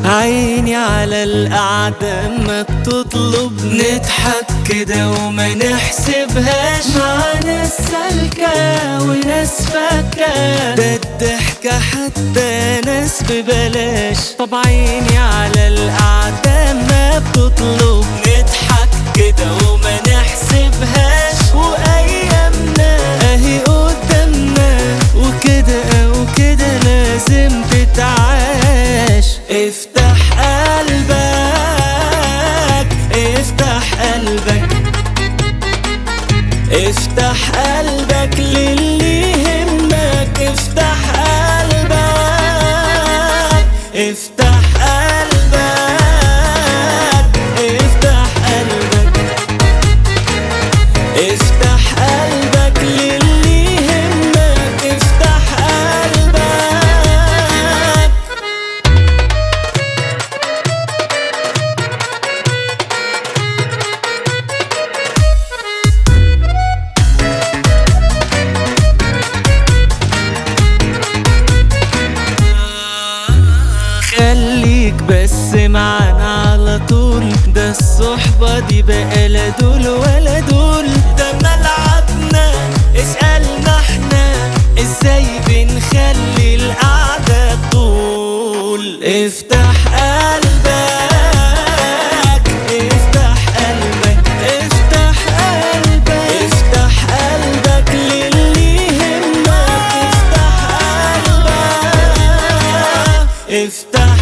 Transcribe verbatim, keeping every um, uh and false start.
عيني على القعدة ما بتطلب نضحك كده وما نحسبهاش، مع ناس سالكة وناس فاكة، ده الضحكة حتى ناس ببلاش. طب عيني على القعدة ما بتطلب نضحك كده وما نحسبهاش، وأيامنا أهي قدامنا وكده وكده لازم تتعاش. افتح قلبك افتح قلبك افتح قلبك للي يهمك، افتح قلبك افتح قلبك افتح قلبك افتح قلبك للي يهمك، افتح قلبك. خليك بس معانا على طول، ده الصحبة دي بقى لا دول ولا دول، ده ملعبنا اسألنا احنا ازاي بنخلي القعدة طول. افتح قلبك افتح قلبك افتح قلبك افتح قلبك للي يهمك، افتح قلبك افتح